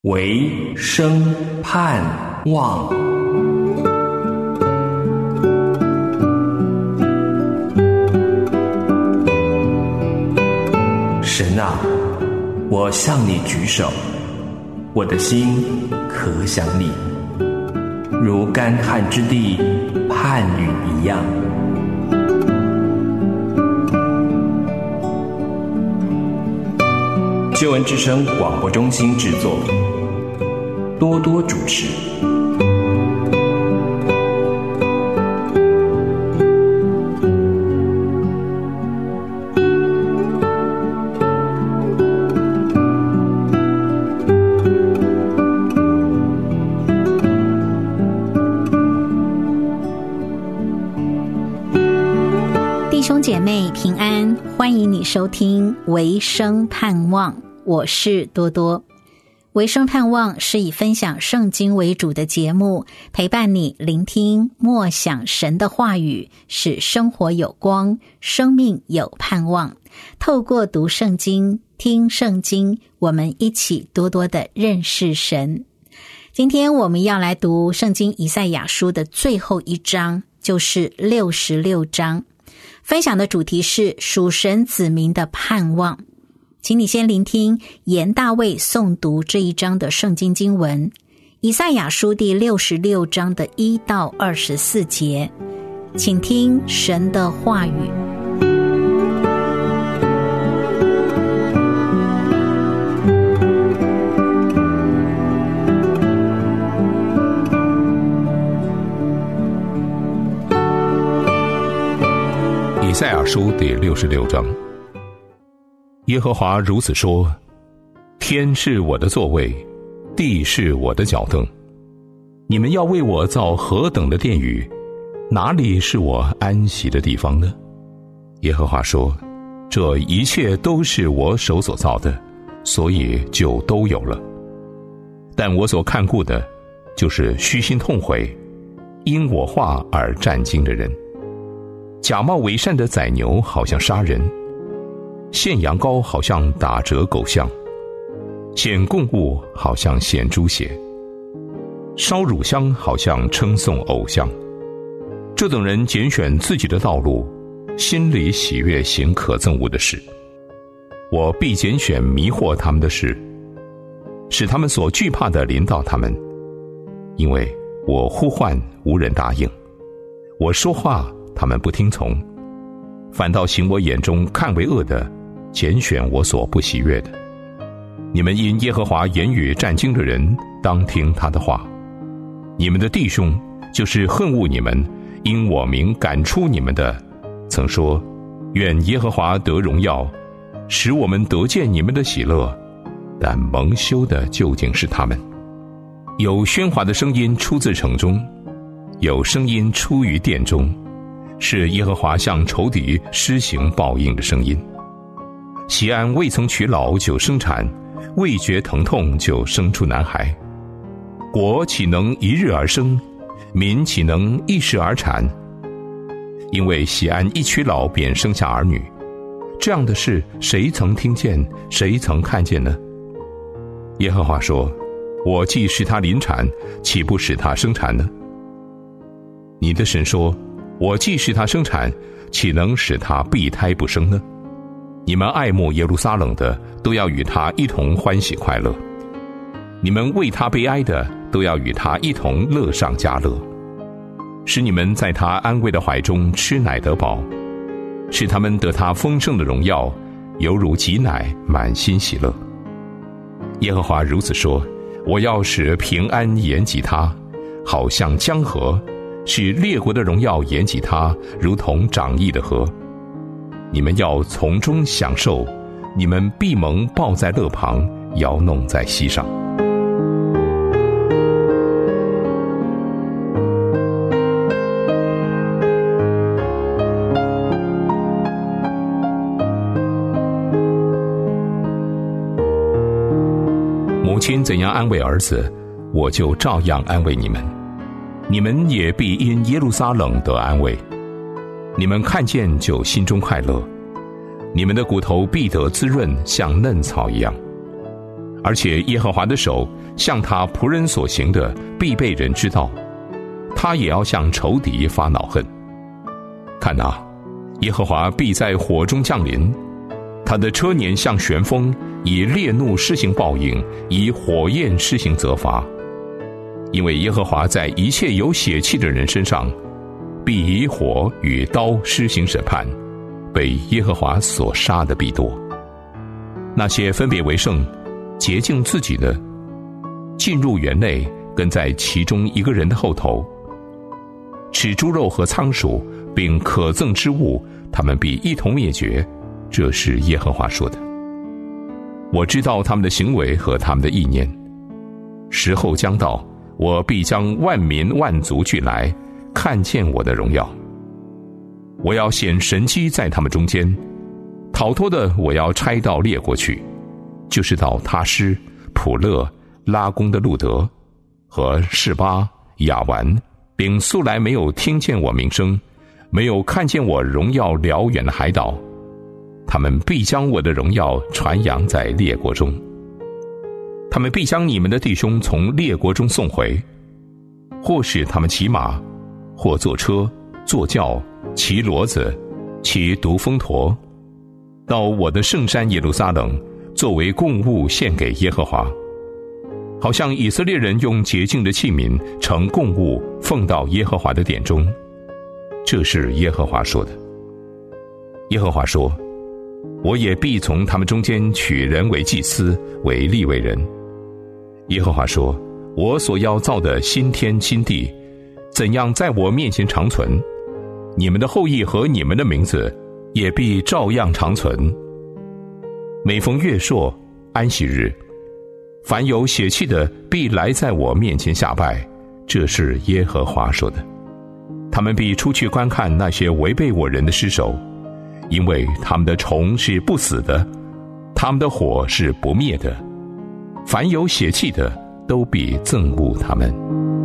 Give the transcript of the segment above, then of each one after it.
唯生盼望。神啊，我向你举手，我的心可想你，如干旱之地盼雨一样。救恩之声广播中心制作，多多主持。 弟兄姐妹平安，欢迎你收听唯生盼望，我是多多。唯生盼望是以分享圣经为主的节目，陪伴你聆听默想神的话语，使生活有光，生命有盼望。透过读圣经、听圣经，我们一起多多的认识神。今天我们要来读圣经以赛亚书的最后一章，就是66章。分享的主题是属神子民的盼望。请你先聆听严大卫诵读这一章的圣经经文，以赛亚书第66章的1到24节，请听神的话语。 以赛亚书第66章。耶和华如此说：天是我的座位，地是我的脚凳。你们要为我造何等的殿宇？哪里是我安息的地方呢？耶和华说：这一切都是我手所造的，所以就都有了。但我所看顾的，就是虚心痛悔，因我话而战惊的人。假冒伪善的宰牛好像杀人，献羊羔好像打折狗项，献供物好像献猪血，烧乳香好像称颂偶像。这等人拣选自己的道路，心里喜悦行可憎恶的事。我必拣选迷惑他们的事，使他们所惧怕的临到他们。因为我呼唤无人答应，我说话他们不听从，反倒行我眼中看为恶的，拣选我所不喜悦的。你们因耶和华言语战惊的人，当听他的话。你们的弟兄，就是恨恶你们，因我名赶出你们的，曾说：愿耶和华得荣耀，使我们得见你们的喜乐。但蒙羞的究竟是他们。有喧哗的声音出自城中，有声音出于殿中，是耶和华向仇敌施行报应的声音。锡安未曾娶老就生产，未觉疼痛就生出男孩。国岂能一日而生？民岂能一时而产？因为锡安一娶老便生下儿女，这样的事谁曾听见，谁曾看见呢？耶和华说：我既使他临产，岂不使他生产呢？你的神说：我既使他生产，岂能使他闭胎不生呢？你们爱慕耶路撒冷的，都要与他一同欢喜快乐；你们为他悲哀的，都要与他一同乐上加乐。使你们在他安慰的怀中吃奶得饱，使他们得他丰盛的荣耀，犹如挤奶，满心喜乐。耶和华如此说：我要使平安延及他，好像江河；使列国的荣耀延及他，如同涨溢的河。你们要从中享受，你们必蒙抱在勒旁，摇弄在膝上。母亲怎样安慰儿子，我就照样安慰你们。你们也必因耶路撒冷得安慰。你们看见就心中快乐，你们的骨头必得滋润，像嫩草一样。 而且耶和华的手向他仆人所行的必被人知道，他也要向仇敌发恼恨。看哪，耶和华必在火中降临，他的车辇像旋风，以烈怒施行报应，以火焰施行责罚。因为耶和华在一切有血气的人身上，必以火与刀施行审判，被耶和华所杀的必多。那些分别为圣、洁净自己的，进入园内，跟在其中一个人的后头。吃猪肉和仓鼠并可憎之物，他们必一同灭绝，这是耶和华说的。我知道他们的行为和他们的意念，时候将到，我必将万民万族聚来，看见我的荣耀。我要显神迹在他们中间，逃脱的我要差到列国去，就是到他施、普勒、拉宫的路德和示巴、亚完，并素来没有听见我名声，没有看见我荣耀辽远的海岛。他们必将我的荣耀传扬在列国中，他们必将你们的弟兄从列国中送回，或使他们骑马，或坐车、坐轿、骑骡子、骑独峰驼，到我的圣山耶路撒冷，作为供物献给耶和华，好像以色列人用洁净的器皿盛供物奉到耶和华的殿中。这是耶和华说的。耶和华说，我也必从他们中间取人为祭司，为利未人。耶和华说，我所要造的新天新地，怎样在我面前长存，你们的后裔和你们的名字也必照样长存。每逢月朔、安息日，凡有血气的必来在我面前下拜，这是耶和华说的。他们必出去观看那些违背我人的尸首，因为他们的虫是不死的，他们的火是不灭的，凡有血气的都必憎恶他们。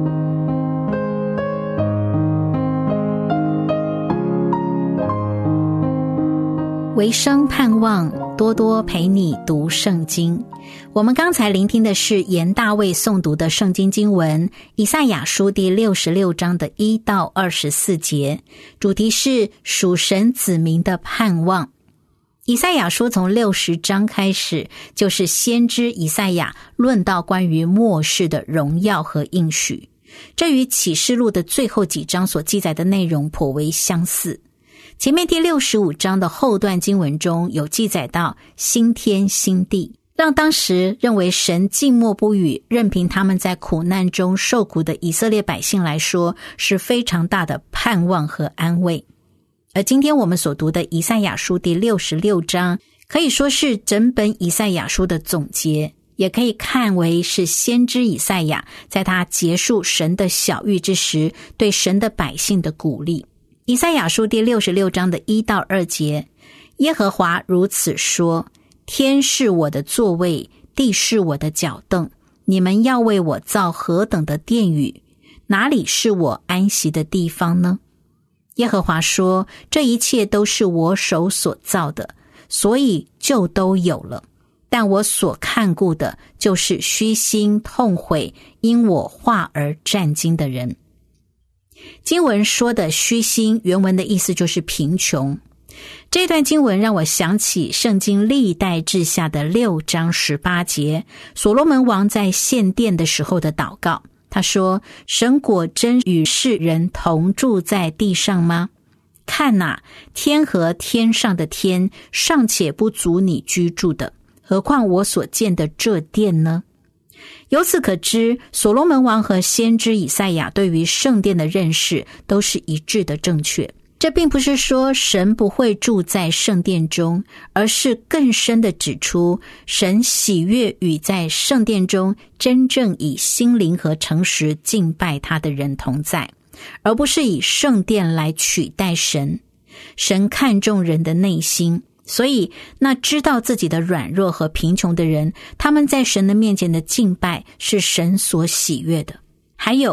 维生盼望多多陪你读圣经。我们刚才聆听的是严大卫诵读的圣经经文，以赛亚书第66章的1到24节，主题是属神子民的盼望。以赛亚书从60章开始，就是先知以赛亚论到关于末世的荣耀和应许，这与启示录的最后几章所记载的内容颇为相似。前面第65章的后段经文中有记载到新天新地，让当时认为神静默不语，任凭他们在苦难中受苦的以色列百姓来说，是非常大的盼望和安慰。而今天我们所读的以赛亚书第66章，可以说是整本以赛亚书的总结，也可以看为是先知以赛亚在他结束神的晓谕之时，对神的百姓的鼓励。以赛亚书第66章的1到2节，耶和华如此说，天是我的座位，地是我的脚凳，你们要为我造何等的殿宇，哪里是我安息的地方呢？耶和华说，这一切都是我手所造的，所以就都有了。但我所看顾的，就是虚心痛悔，因我话而战惊的人。经文说的虚心，原文的意思就是贫穷。这段经文让我想起圣经历代志下的6章18节，所罗门王在献殿的时候的祷告。他说，神果真与世人同住在地上吗？看哪，天和天上的天尚且不足你居住的，何况我所建的这殿呢？由此可知，所罗门王和先知以赛亚对于圣殿的认识都是一致的正确。这并不是说神不会住在圣殿中，而是更深的指出神喜悦与在圣殿中真正以心灵和诚实敬拜他的人同在，而不是以圣殿来取代神。神看重人的内心，所以那知道自己的软弱和贫穷的人，他们在神的面前的敬拜是神所喜悦的。还有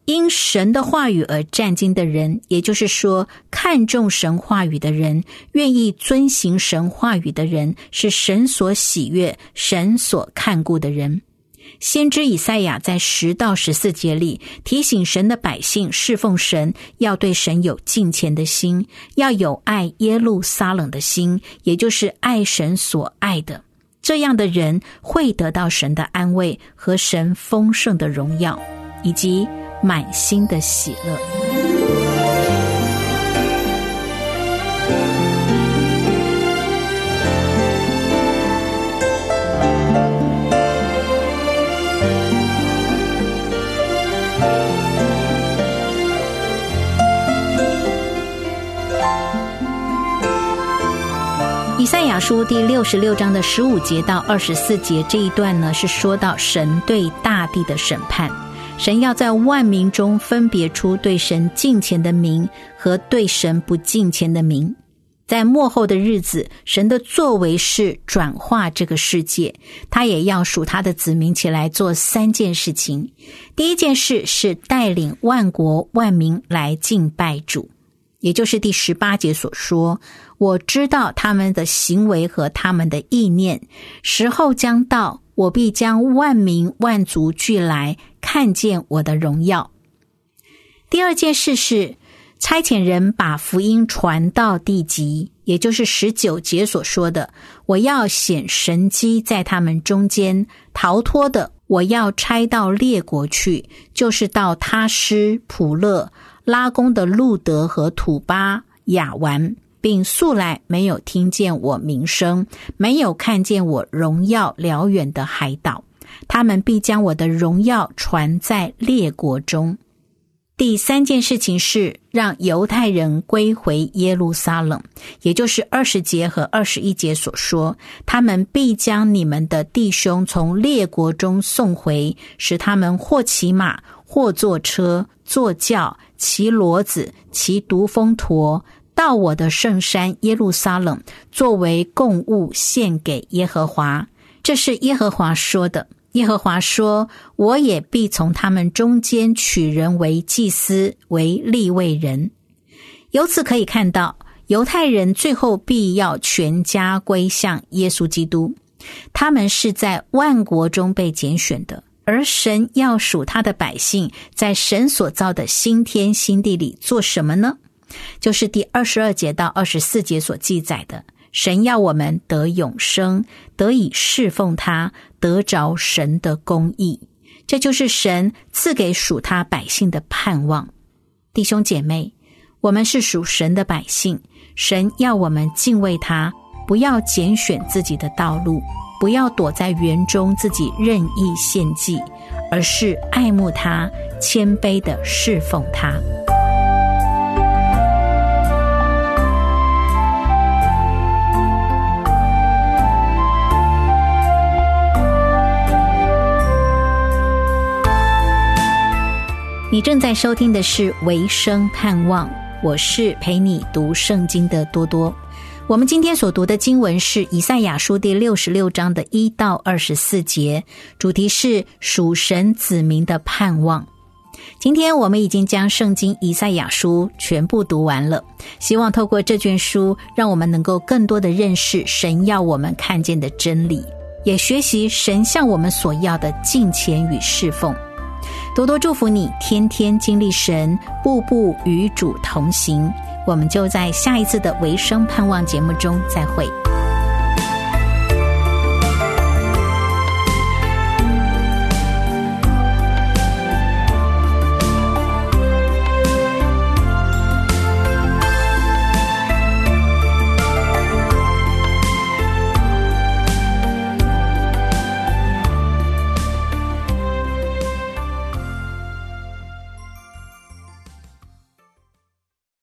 因神的话语而战兢的人，也就是说看重神话语的人，愿意遵行神话语的人，是神所喜悦、神所看顾的人。先知以赛亚在10到14节里提醒神的百姓侍奉神，要对神有敬虔的心，要有爱耶路撒冷的心，也就是爱神所爱的。这样的人会得到神的安慰和神丰盛的荣耀，以及满心的喜乐。以赛亚书第66章的15节到24节这一段呢，是说到神对大地的审判。神要在万民中分别出对神敬虔的民和对神不敬虔的民。在末后的日子，神的作为是转化这个世界，他也要属他的子民起来做3件事情。第一件事是带领万国万民来敬拜主，也就是第18节所说，我知道他们的行为和他们的意念，时候将到，我必将万民万族聚来，看见我的荣耀。第二件事是差遣人把福音传到地极，也就是19节所说的，我要显神迹在他们中间，逃脱的我要差到列国去，就是到他施、普勒、拉弓的路德和土巴、亚完，并素来没有听见我名声，没有看见我荣耀辽远的海岛，他们必将我的荣耀传在列国中。第3件事情是让犹太人归回耶路撒冷，也就是20节和21节所说，他们必将你们的弟兄从列国中送回，使他们或骑马，或坐车，坐轿，骑骡子，骑独峰驼，到我的圣山耶路撒冷，作为供物献给耶和华。这是耶和华说的。耶和华说，我也必从他们中间取人为祭司，为利未人。由此可以看到，犹太人最后必要全家归向耶稣基督。他们是在万国中被拣选的，而神要属他的百姓在神所造的新天新地里做什么呢？就是第22节到24节所记载的，神要我们得永生，得以侍奉他，得着神的公义。这就是神赐给属他百姓的盼望。弟兄姐妹，我们是属神的百姓，神要我们敬畏他，不要拣选自己的道路，不要躲在园中自己任意献祭，而是爱慕他，谦卑地侍奉他。你正在收听的是维生盼望，我是陪你读圣经的多多。我们今天所读的经文是以赛亚书第66章的1到24节，主题是属神子民的盼望。今天我们已经将圣经以赛亚书全部读完了，希望透过这卷书，让我们能够更多的认识神要我们看见的真理，也学习神向我们所要的敬虔与侍奉。多多祝福你，天天经历神，步步与主同行。我们就在下一次的维生盼望节目中再会。